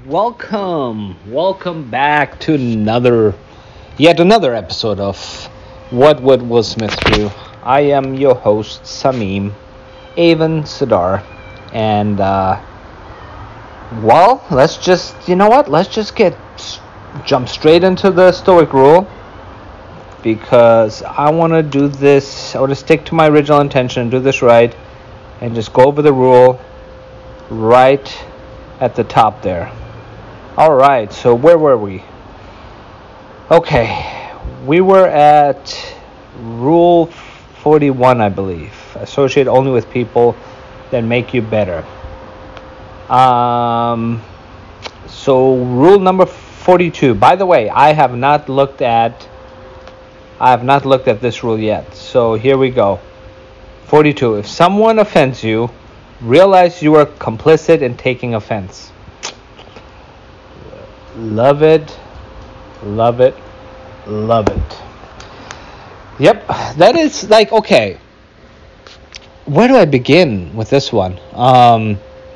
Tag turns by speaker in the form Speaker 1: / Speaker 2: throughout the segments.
Speaker 1: Welcome back to yet another episode of What Would Will Smith Do? I am your host, Samim Avon Sadar, and let's just jump straight into the Stoic rule because I want to do this. I want to stick to my original intention, do this right, and just go over the rule right at the top there. All right, so where were we? Okay, we were at Rule 41, I believe. Associate only with people that make you better. So rule number 42. By the way, I have not looked at this rule yet. So here we go. 42. If someone offends you, realize you are complicit in taking offense. Love it. Yep, that is like, okay, where do I begin with this one? Well,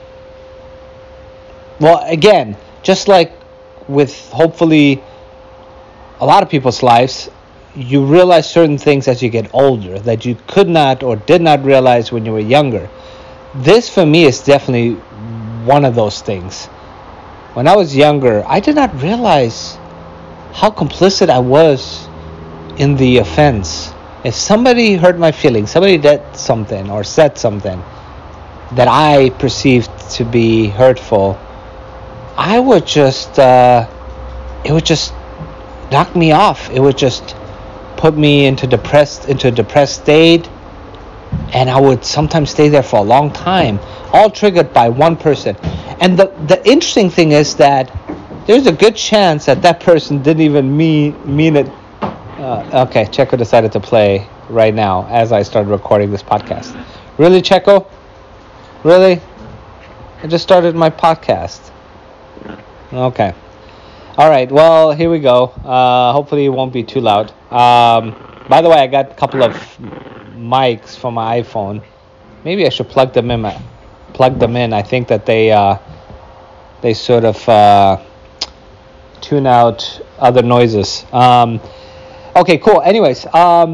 Speaker 1: again, just like with hopefully a lot of people's lives, you realize certain things as you get older that you could not or did not realize when you were younger. This for me is definitely one of those things. When I was younger, I did not realize how complicit I was in the offense. If somebody hurt my feelings, somebody did something or said something that I perceived to be hurtful, I would just, it would just knock me off. It would just put me into a depressed state, and I would sometimes stay there for a long time, all triggered by one person. And the interesting thing is that there's a good chance that person didn't even mean it. Okay, Checo decided to play right now as I started recording this podcast. Really, Checo? Really? I just started my podcast. Okay. All right, well, here we go. Hopefully it won't be too loud. By the way, I got a couple of mics for my iPhone. Maybe I should plug them in. I think that they sort of tune out other noises. Okay, cool. Anyways,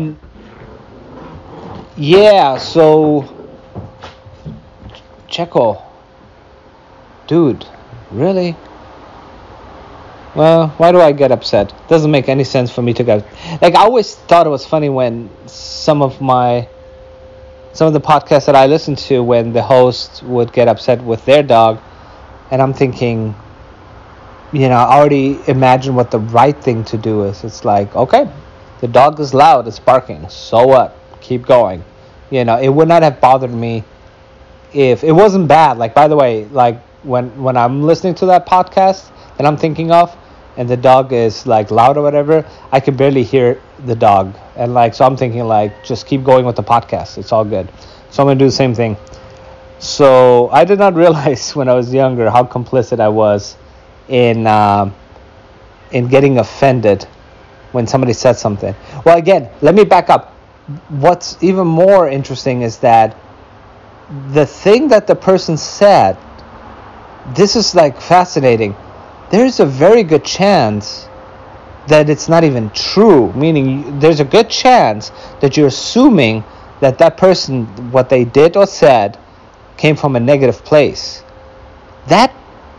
Speaker 1: yeah. So, Checo, dude, really? Well, why do I get upset? Doesn't make any sense for me to get. Like, I always thought it was funny when some of the podcasts that I listened to, when the host would get upset with their dog, and I'm thinking, I already imagine what the right thing to do is. It's like, okay, the dog is loud, it's barking. So what? Keep going. It would not have bothered me if it wasn't bad. Like, by the way, like when I'm listening to that podcast that I'm thinking of, and the dog is like loud or whatever, I can barely hear the dog. And like, so I'm thinking like, just keep going with the podcast. It's all good. So I'm going to do the same thing. So I did not realize when I was younger how complicit I was in getting offended when somebody said something. Well, again, let me back up. What's even more interesting is that the thing that the person said, this is like fascinating. There's a very good chance that it's not even true, meaning there's a good chance that you're assuming that person, what they did or said, came from a negative place. That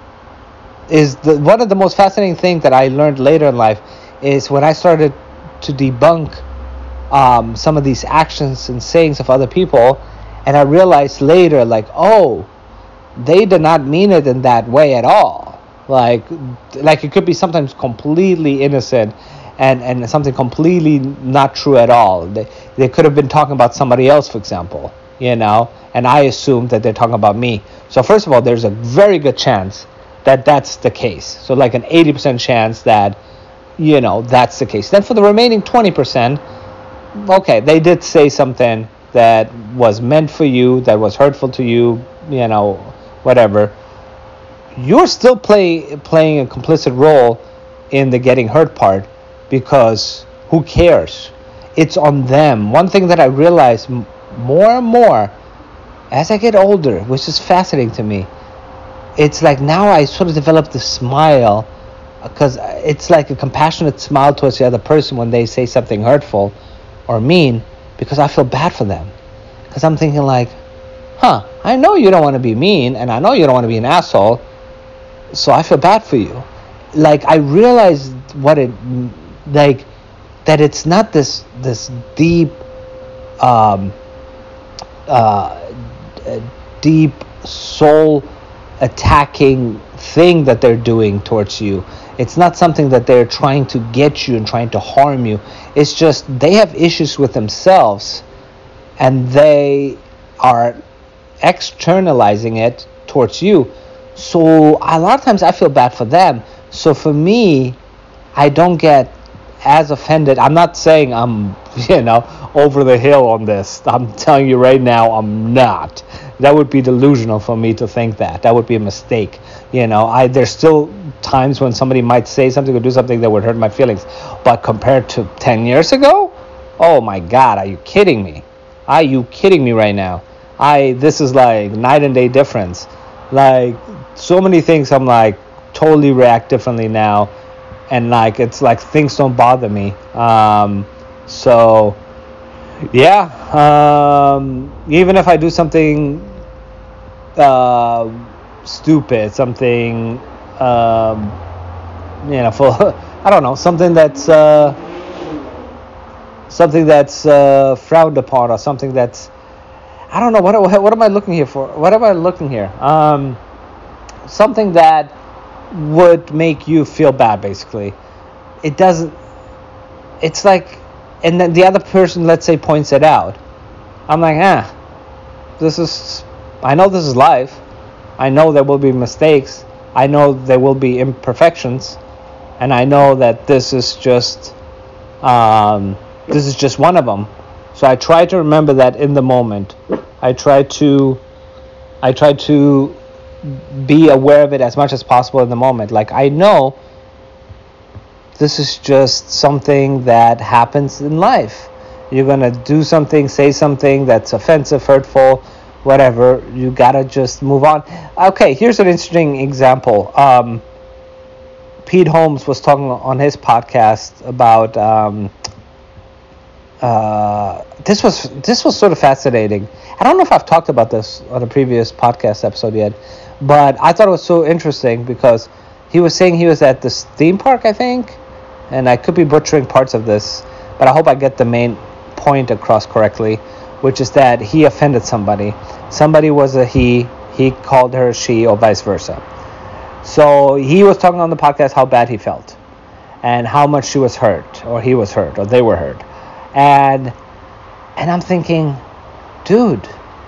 Speaker 1: is one of the most fascinating things that I learned later in life, is when I started to debunk some of these actions and sayings of other people, and I realized later, like, oh, they did not mean it in that way at all. Like it could be sometimes completely innocent and something completely not true at all. They could have been talking about somebody else, for example, and I assumed that they're talking about me. So first of all, there's a very good chance that that's the case. So like an 80% chance that, that's the case. Then for the remaining 20%, okay, they did say something that was meant for you, that was hurtful to you, whatever. You're still playing a complicit role in the getting hurt part, because who cares? It's on them. One thing that I realize more and more as I get older, which is fascinating to me, it's like now I sort of developed this smile, because it's like a compassionate smile towards the other person when they say something hurtful or mean, because I feel bad for them. Because I'm thinking like, I know you don't want to be mean, and I know you don't want to be an asshole, so I feel bad for you. Like, I realized what it, like, that it's not this deep, deep soul attacking thing that they're doing towards you. It's not something that they're trying to get you and trying to harm you. It's just they have issues with themselves, and they are externalizing it towards you. So a lot of times I feel bad for them. So for me, I don't get as offended. I'm not saying I'm, over the hill on this. I'm telling you right now, I'm not. That would be delusional for me to think that. That would be a mistake. There's still times when somebody might say something or do something that would hurt my feelings. But compared to 10 years ago, oh my God, are you kidding me? Are you kidding me right now? This is like night and day difference. Like, so many things I'm like totally react differently now, and like it's like things don't bother me. So yeah, even if I do something stupid, something for I don't know, something that's frowned upon, or something that's, I don't know, what am I looking here for? What am I looking here? Something that would make you feel bad, basically. It doesn't. It's like, and then the other person, let's say, points it out. I'm like, I know this is life. I know there will be mistakes. I know there will be imperfections, and I know that this is just one of them. So I try to remember that in the moment. I try to be aware of it as much as possible in the moment. Like, I know this is just something that happens in life. You're gonna do something, say something that's offensive, hurtful, whatever. You gotta just move on. Okay, here's an interesting example. Pete Holmes was talking on his podcast about this was sort of fascinating. I don't know if I've talked about this on a previous podcast episode yet, but I thought it was so interesting because he was saying he was at this theme park, I think, and I could be butchering parts of this, but I hope I get the main point across correctly, which is that he offended somebody. Somebody was a he called her she, or vice versa. So he was talking on the podcast how bad he felt and how much she was hurt, or he was hurt, or they were hurt. And I'm thinking, dude,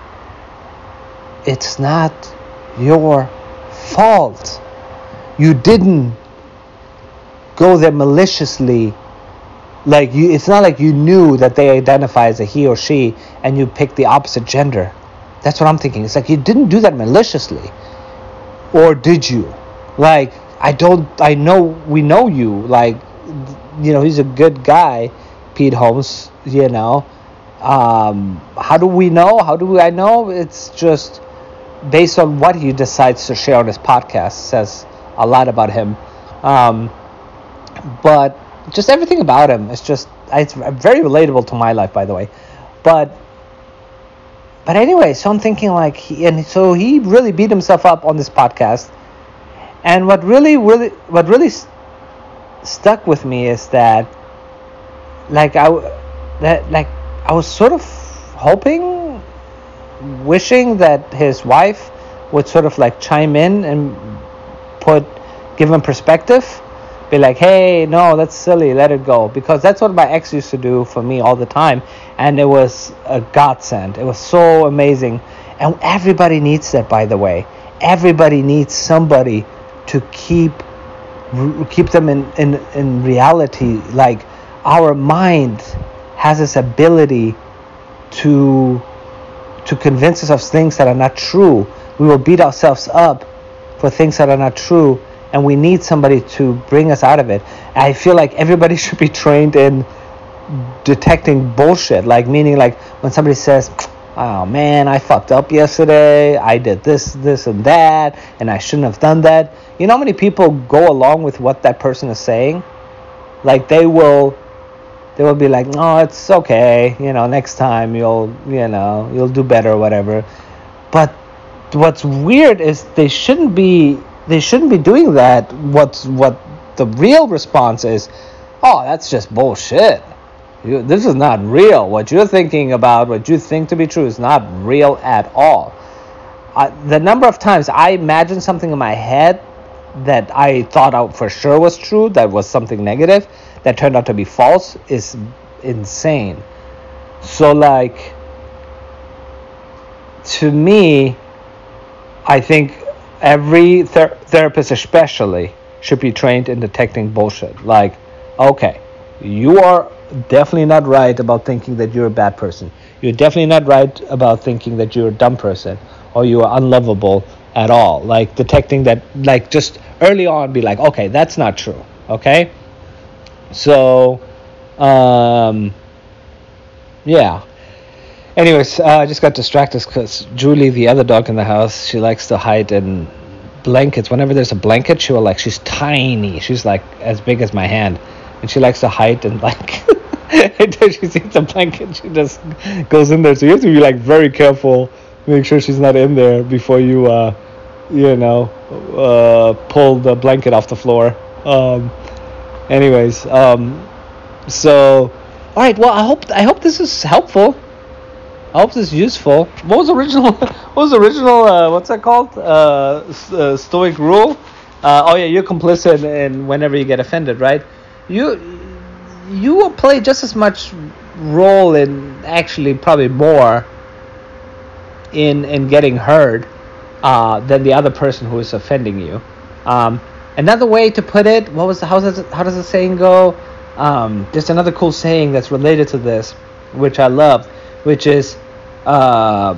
Speaker 1: it's not your fault. You didn't go there maliciously. Like, it's not like you knew that they identify as a he or she and you picked the opposite gender. That's what I'm thinking. It's like, you didn't do that maliciously. Or did you? Like, we know you. Like, he's a good guy, Pete Holmes, how do we know? I know? It's just based on what he decides to share on his podcast says a lot about him. But just everything about him is just, it's very relatable to my life, by the way. But anyway, so I'm thinking like, he really beat himself up on this podcast. And what really stuck with me is that, I was sort of hoping, wishing that his wife would sort of like chime in and give him perspective, be like, hey, no, that's silly, let it go, because that's what my ex used to do for me all the time, and it was a godsend. It was so amazing, and everybody needs that, by the way. Everybody needs somebody to keep them in reality. Like, our mind has this ability to convince us of things that are not true. We will beat ourselves up for things that are not true, and we need somebody to bring us out of it. I feel like everybody should be trained in detecting bullshit, like, meaning like when somebody says, oh man, I fucked up yesterday. I did this, and that, and I shouldn't have done that. You know how many people go along with what that person is saying? Like they will be like, oh, it's okay. Next time you'll do better or whatever. But what's weird is they shouldn't be doing that. What the real response is, oh, that's just bullshit. This is not real. What you're thinking about, what you think to be true, is not real at all. The number of times I imagined something in my head that I thought out for sure was true, that was something negative, that turned out to be false, is insane. So, like, to me, I think every therapist especially should be trained in detecting bullshit. Like, okay, you are definitely not right about thinking that you're a bad person. You're definitely not right about thinking that you're a dumb person or you are unlovable at all. Like, detecting that, like, just early on be like, okay, that's not true. Okay? So, yeah. Anyways, I just got distracted because Julie, the other dog in the house, she likes to hide in blankets. Whenever there's a blanket, she's tiny. She's like as big as my hand. And she likes to hide and like until she sees a blanket, she just goes in there. So you have to be like very careful, make sure she's not in there before you pull the blanket off the floor. So all right, well, I hope this is helpful. I hope this is useful. What was the original what's that called? Stoic rule? Oh yeah, you're complicit in whenever you get offended, right? You will play just as much role in, actually probably more, in getting heard than the other person who is offending you. Another way to put it, how does the saying go? There's another cool saying that's related to this, which I love, which is how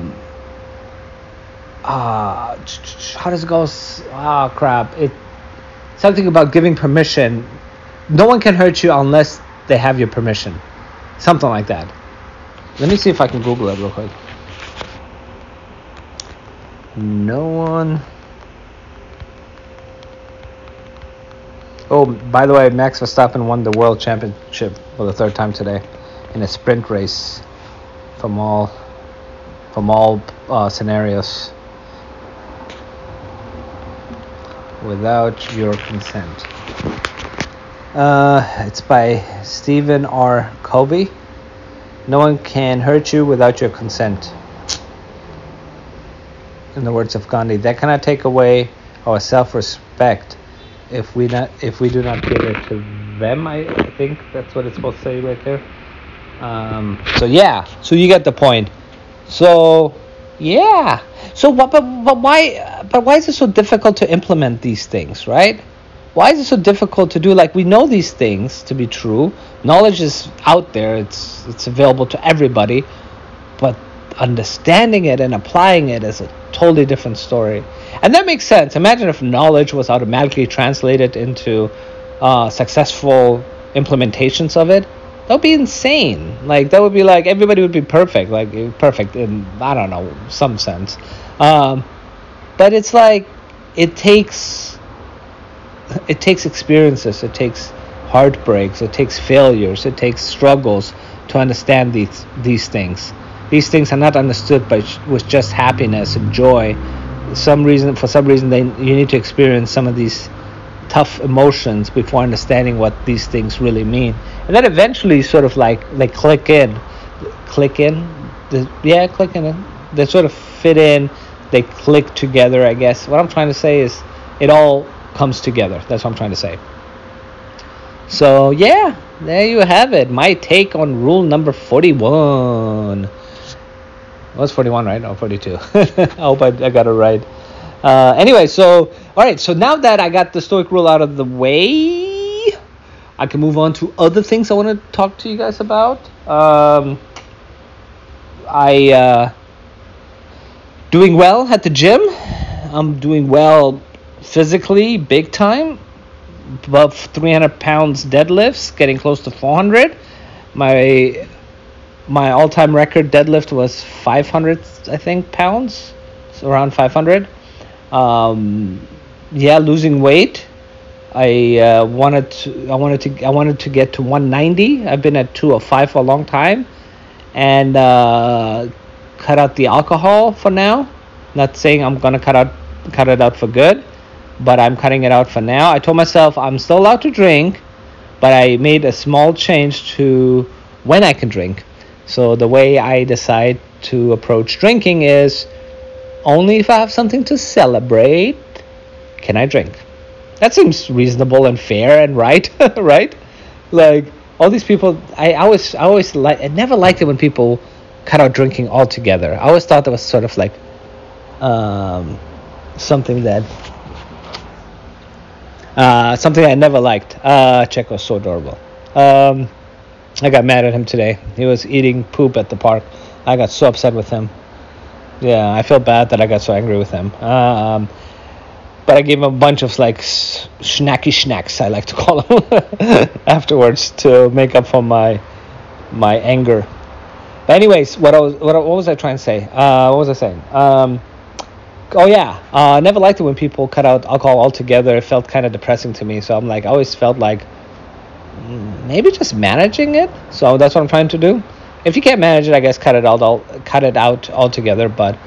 Speaker 1: does it go? Crap. It's something about giving permission. No one can hurt you unless they have your permission. Something like that. Let me see if I can Google it real quick. No one. Oh, by the way, Max Verstappen won the World Championship for the third time today in a sprint race from all scenarios without your consent. It's by Stephen R. Covey. No one can hurt you without your consent. In the words of Gandhi, that cannot take away our self-respect if we do not give it to them. I think that's what it's supposed to say right there. So you get the point. So yeah. So but why is it so difficult to implement these things, right? Why is it so difficult to do? Like, we know these things to be true. Knowledge is out there. It's available to everybody. But understanding it and applying it is a totally different story. And that makes sense. Imagine if knowledge was automatically translated into successful implementations of it. That would be insane. Like, that would be like everybody would be perfect. Like, perfect in, I don't know, some sense. But it's like it takes experiences, it takes heartbreaks, it takes failures, it takes struggles to understand these things. These things are not understood with just happiness and joy. For some reason, you need to experience some of these tough emotions before understanding what these things really mean, and then eventually sort of like click in. They sort of fit in. They click together, I guess. What I'm trying to say is it all comes together. That's what I'm trying to say. So yeah, there you have it. My take on rule number 41. It was 41, right? No, 42. I hope I got it right. Anyway, so all right. So now that I got the Stoic rule out of the way, I can move on to other things I want to talk to you guys about. I doing well at the gym. I'm doing well physically, big time. Above 300 pounds deadlifts, getting close to 400. My my all-time record deadlift was 500, I think, pounds. So around 500. Yeah, losing weight. I wanted to get to 190. I've been at 205 for a long time, and cut out the alcohol for now. Not saying I'm gonna cut it out for good, but I'm cutting it out for now. I told myself I'm still allowed to drink, but I made a small change to when I can drink. So the way I decide to approach drinking is only if I have something to celebrate can I drink. That seems reasonable and fair and right, right? Like all these people, I never liked it when people cut out drinking altogether. I always thought that was sort of like something that something I never liked. Checo was so adorable. I got mad at him today. He was eating poop at the park. I got so upset with him. Yeah, I feel bad that I got so angry with him. But I gave him a bunch of like snacky snacks, I like to call them, afterwards to make up for my anger. Anyways, what was I trying to say? What was I saying? Oh yeah, I never liked it when people cut out alcohol altogether. It felt kind of depressing to me. So I'm like, I always felt like maybe just managing it. So that's what I'm trying to do. If you can't manage it, I guess cut it out altogether. But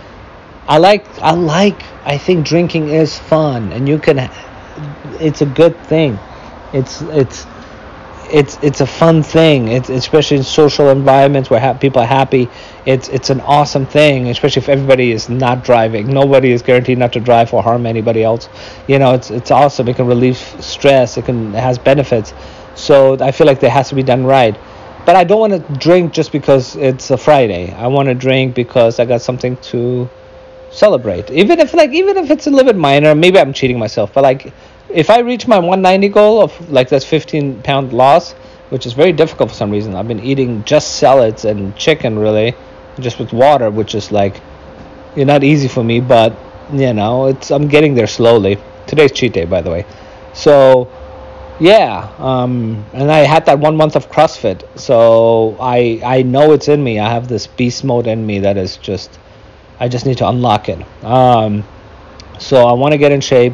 Speaker 1: I think drinking is fun, and it's a good thing. It's a fun thing. It's especially in social environments where people are happy. It's an awesome thing, especially if everybody is not driving. Nobody is guaranteed not to drive or harm anybody else. It's awesome. It can relieve stress. It has benefits. So I feel like that has to be done right. But I don't want to drink just because it's a Friday. I want to drink because I got something to celebrate. Even if it's a little bit minor, maybe I'm cheating myself. But like, if I reach my 190 goal of like that's 15-pound loss, which is very difficult for some reason. I've been eating just salads and chicken really, just with water, which is like, not easy for me. But I'm getting there slowly. Today's cheat day, by the way. So yeah, and I had that 1 month of CrossFit, so I know it's in me. I have this beast mode in me that is just, I just need to unlock it. So I want to get in shape,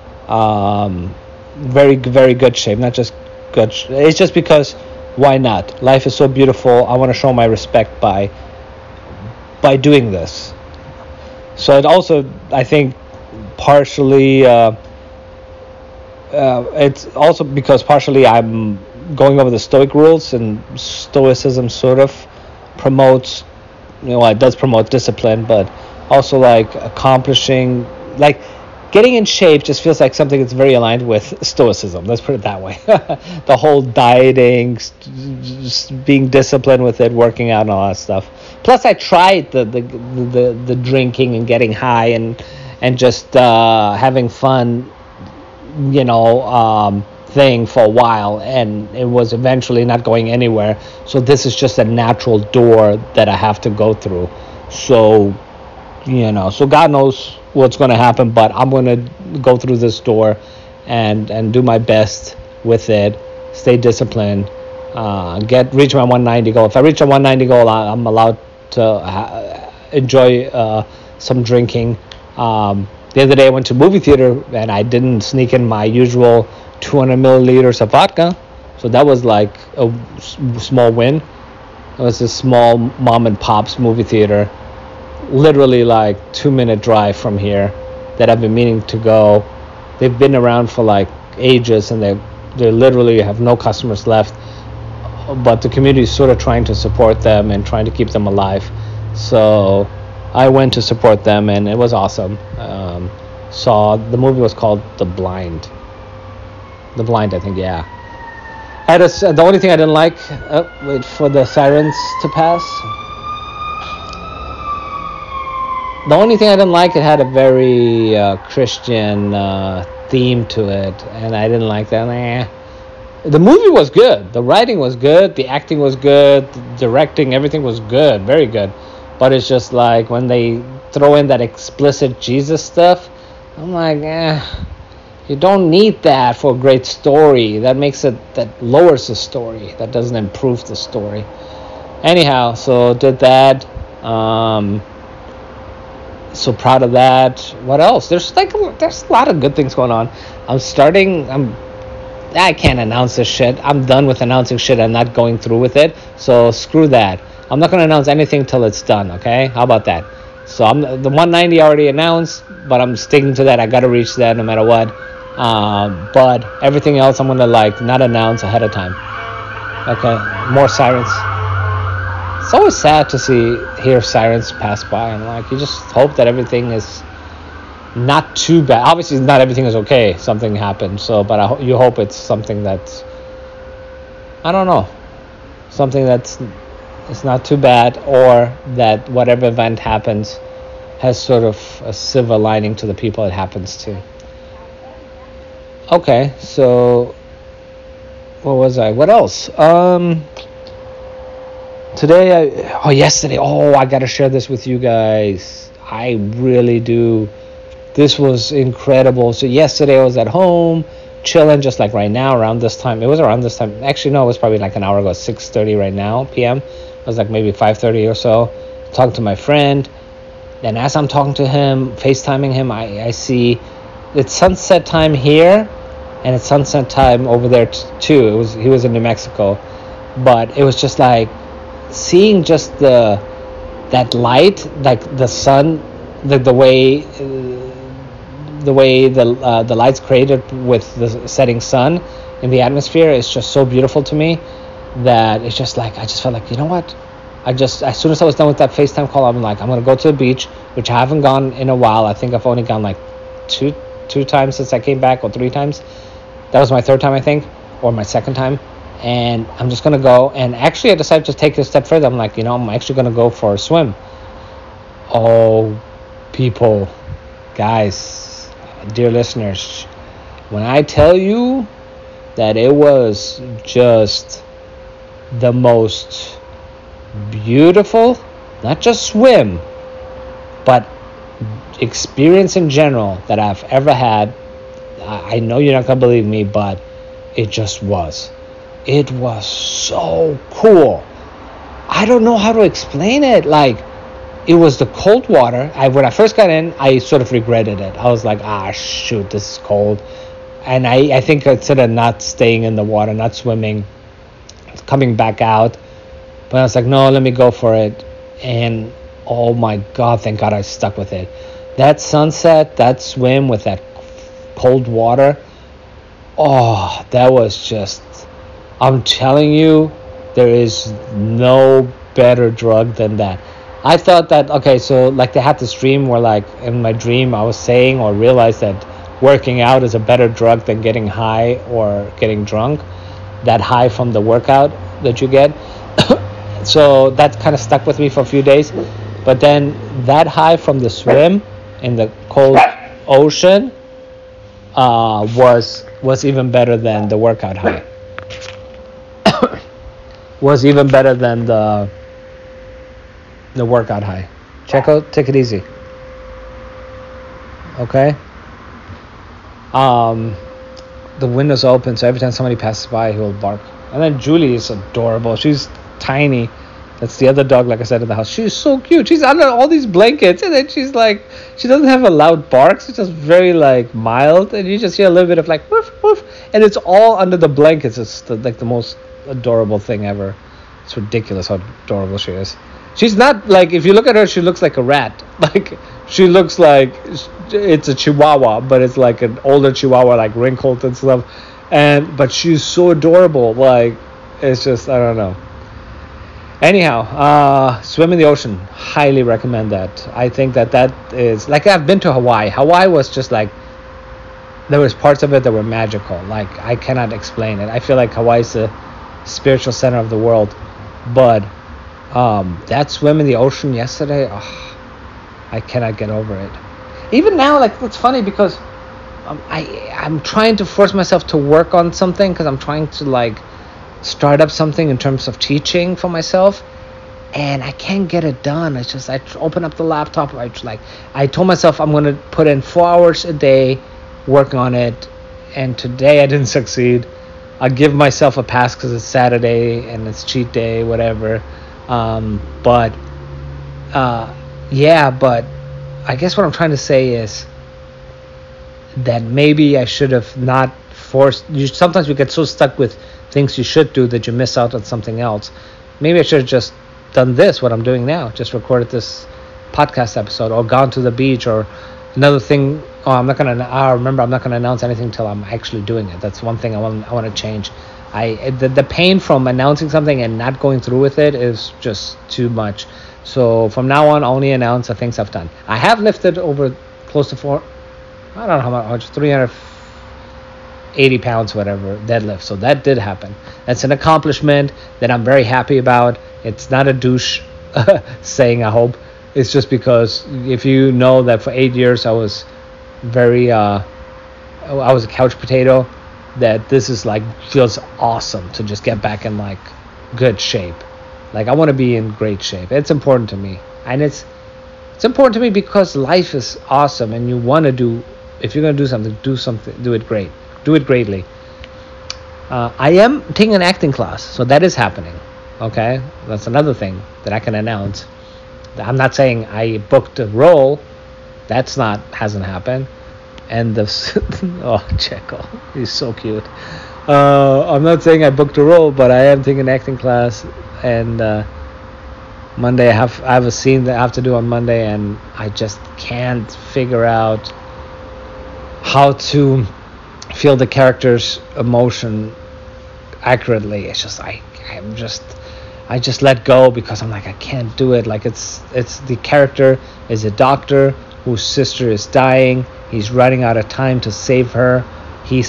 Speaker 1: very very good shape, not just good. It's just because why not? Life is so beautiful. I want to show my respect by doing this. So it also, I think, partially. It's also because partially I'm going over the Stoic rules, and Stoicism sort of promotes, it does promote discipline, but also like accomplishing, like getting in shape just feels like something that's very aligned with Stoicism. Let's put it that way. The whole dieting, just being disciplined with it, working out, and all that stuff. Plus, I tried the drinking and getting high and just having fun, thing for a while, and it was eventually not going anywhere. So this is just a natural door that I have to go through. So so God knows what's going to happen, but I'm going to go through this door and do my best with it, stay disciplined, reach my 190 goal. If I reach a 190 goal, I'm allowed to enjoy some drinking. The other day I went to movie theater and I didn't sneak in my usual 200 milliliters of vodka. So that was like a small win. It was a small mom and pop's movie theater, literally like 2-minute drive from here, that I've been meaning to go. They've been around for like ages, and they literally have no customers left. But the community is sort of trying to support them and trying to keep them alive. So I went to support them, and it was awesome. The movie was called The Blind. The Blind, I think, yeah. The only thing I didn't like, wait for the sirens to pass. The only thing I didn't like, it had a very Christian theme to it, and I didn't like that. The movie was good. The writing was good. The acting was good. The directing, everything was good. Very good. But it's just like when they throw in that explicit Jesus stuff, I'm like, you don't need that for a great story. That lowers the story. That doesn't improve the story. Anyhow, so did that. So proud of that. What else? There's a lot of good things going on. I can't announce this shit. I'm done with announcing shit and not going through with it. So screw that. I'm not gonna announce anything till it's done. Okay? How about that? So I'm the 190 already announced, but I'm sticking to that. I gotta reach that no matter what. But everything else I'm gonna not announce ahead of time. Okay? More sirens. It's always sad to hear sirens pass by, and you just hope that everything is not too bad. Obviously, not everything is okay. Something happened, but you hope it's something that's, I don't know, something that's it's not too bad, or that whatever event happens has sort of a silver lining to the people it happens to. Okay, so what was I? What else? Yesterday. Oh, I gotta share this with you guys. I really do. This was incredible. So yesterday I was at home, chilling, just like right now, around this time. It was around this time. Actually, no, it was probably like an hour ago, 6:30 right now, p.m. It was like maybe 5:30 or so. Talking to my friend. And as I'm talking to him, FaceTiming him, I see it's sunset time here, and it's sunset time over there too. He was in New Mexico, but it was just like seeing just that light, like the sun, the way the light's created with the setting sun in the atmosphere is just so beautiful to me that it's just like I just felt like, you know what, as soon as I was done with that FaceTime call, I'm like, I'm gonna go to the beach, which I haven't gone in a while. I think I've only gone like two times since I came back, or 3 times. That was my 3rd time, I think, or my 2nd time. And I'm just gonna go, and actually I decided to take it a step further. I'm like, I'm actually gonna go for a swim. Oh, people, guys, dear listeners, when I tell you that it was just the most beautiful, not just swim, but experience in general that I've ever had, I know you're not gonna believe me, but it just was. It was so cool. I don't know how to explain it. It was the cold water. When I first got in, I sort of regretted it. I was like, shoot, this is cold. And I think instead of not staying in the water, not swimming, coming back out. But I was like, no, let me go for it. And oh my God, thank God I stuck with it. That sunset, that swim with that cold water, oh, that was just, I'm telling you, there is no better drug than that. I thought that, okay, so they had this dream where in my dream I was saying or realized that working out is a better drug than getting high or getting drunk. That high from the workout that you get. So that kind of stuck with me for a few days. But then that high from the swim in the cold ocean was even better than the workout high. Was even better than the workout high. Checo, take it easy. Okay. The window's open, so every time somebody passes by, he'll bark. And then Julie is adorable. She's tiny. That's the other dog, like I said, in the house. She's so cute. She's under all these blankets, and then she's like, she doesn't have a loud bark. She's just very mild, and you just hear a little bit of woof woof, and it's all under the blankets. It's the most adorable thing ever. It's ridiculous how adorable she is. She's not if you look at her, she looks like a rat. She looks like it's a Chihuahua, but it's like an older Chihuahua, wrinkled and stuff. But she's so adorable. It's just, I don't know. Anyhow, swim in the ocean. Highly recommend that. I think that is I've been to Hawaii. Hawaii was just there was parts of it that were magical. I cannot explain it. I feel like Hawaii's the spiritual center of the world. But that swim in the ocean yesterday, I cannot get over it. Even now, it's funny because I'm trying to force myself to work on something, because I'm trying to start up something in terms of teaching for myself, and I can't get it done. It's just I open up the laptop. I told myself I'm going to put in 4 hours a day working on it, and today I didn't succeed. I'll give myself a pass because it's Saturday and it's cheat day, whatever. But yeah, but I guess what I'm trying to say is that maybe I should have not forced you. Sometimes you get so stuck with things you should do that you miss out on something else. Maybe I should have just done this, what I'm doing now, just recorded this podcast episode, or gone to the beach, or another thing. Oh, I'm not gonna. I remember, I'm not gonna announce anything until I'm actually doing it. That's one thing I want to change. The pain from announcing something and not going through with it is just too much. So from now on, only announce the things I've done. I have lifted over close to I don't know how much, 380 pounds, whatever, deadlift. So that did happen. That's an accomplishment that I'm very happy about. It's not a douche saying, I hope. It's just because if you know that for 8 years I was I was a couch potato, that this is like, feels awesome to just get back in like good shape. Like, I want to be in great shape. It's important to me. And it's important to me because life is awesome, and you want to do, if you're going to do something, do it great. Do it greatly. I am taking an acting class, so that is happening. Okay? That's another thing that I can announce. I'm not saying I booked a role. Hasn't happened. And oh, Checo, he's so cute. I'm not saying I booked a role, but I am taking an acting class, and Monday I have a scene that I have to do on Monday, and I just can't figure out how to feel the character's emotion accurately. It's just I just let go, because I'm like, I can't do it. Like, it's the character is a doctor whose sister is dying. He's running out of time to save her. He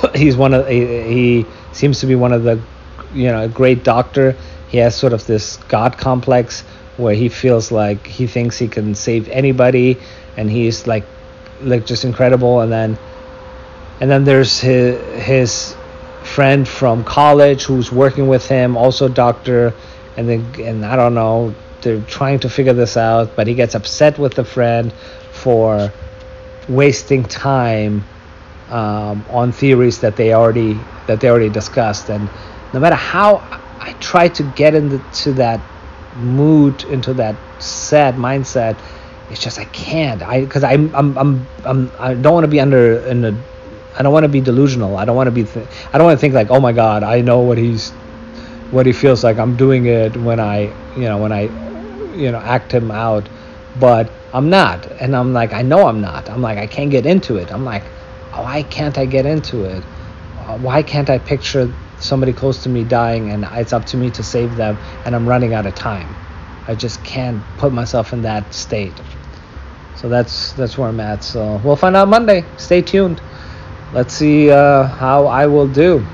Speaker 1: seems to be one of the, a great doctor. He has sort of this God complex where he feels like he thinks he can save anybody, and he's like just incredible. And then there's his friend from college who's working with him, also doctor, and I don't know, they're trying to figure this out, but he gets upset with the friend for wasting time on theories that they already discussed. And no matter how I try to get into that mood, into that sad mindset, it's just I can't. Because I don't want to be I don't want to be delusional. I don't want to think like, oh my God, I know what he feels like. I'm doing it when I act him out, but I'm not. And I'm like, I know I'm not. I'm like, I can't get into it. I'm like, why can't I get into it? Why can't I picture somebody close to me dying, and it's up to me to save them, and I'm running out of time? I just can't put myself in that state. So that's where I'm at. So we'll find out Monday. Stay tuned. Let's see how I will do.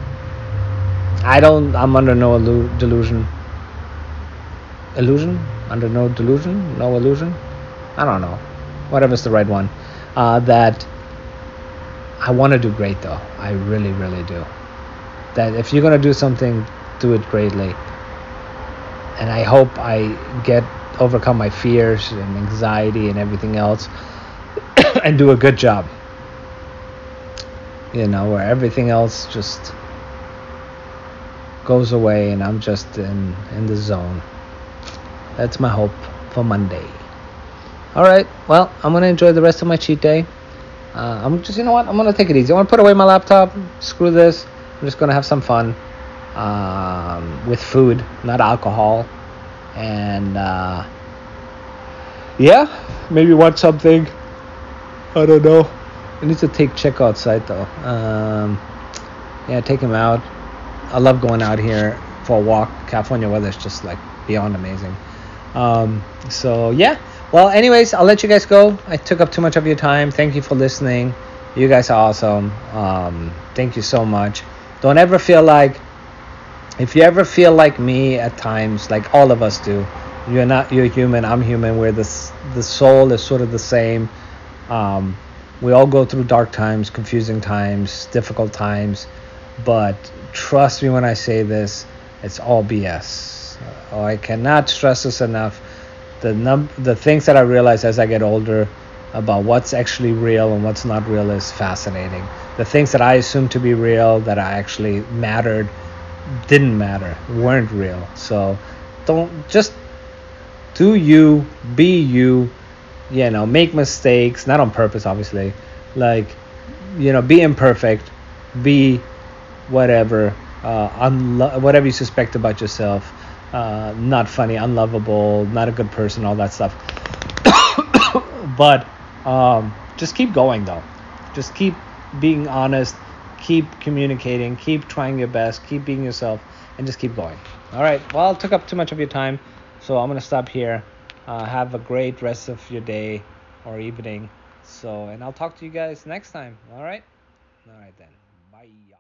Speaker 1: I'm under no delusion. Illusion? Under no delusion? No illusion? I don't know. Whatever's the right one. That I want to do great, though. I really, really do. That if you're going to do something, do it greatly. And I hope I overcome my fears and anxiety and everything else and do a good job. Where everything else just goes away and I'm just in the zone. That's my hope for Monday. All right. Well, I'm going to enjoy the rest of my cheat day. I'm just, I'm going to take it easy. I want to put away my laptop. Screw this. I'm just going to have some fun with food, not alcohol. And, maybe watch something. I don't know. I need to take Checo outside, though. Take him out. I love going out here for a walk. California weather is just, like, beyond amazing. Well, anyways, I'll let you guys go. I took up too much of your time. Thank you for listening. You guys are awesome. Thank you so much. Don't ever feel like, if you ever feel like me at times, like all of us do, you're human, I'm human, where the soul is sort of the same. We all go through dark times, confusing times, difficult times, but trust me when I say this, it's all BS. I cannot stress this enough. The things that I realize as I get older about what's actually real and what's not real is fascinating. The things that I assumed to be real, that I actually mattered, didn't matter, weren't real. So don't just do you, be you, make mistakes, not on purpose, obviously. Like, be imperfect, be whatever, whatever you suspect about yourself, not funny, unlovable, not a good person, all that stuff. But just keep going, though. Just keep being honest, keep communicating, keep trying your best, keep being yourself, and just keep going. All right. Well, I took up too much of your time, so I'm going to stop here. Have a great rest of your day or evening. And I'll talk to you guys next time. All right? All right, then. Bye.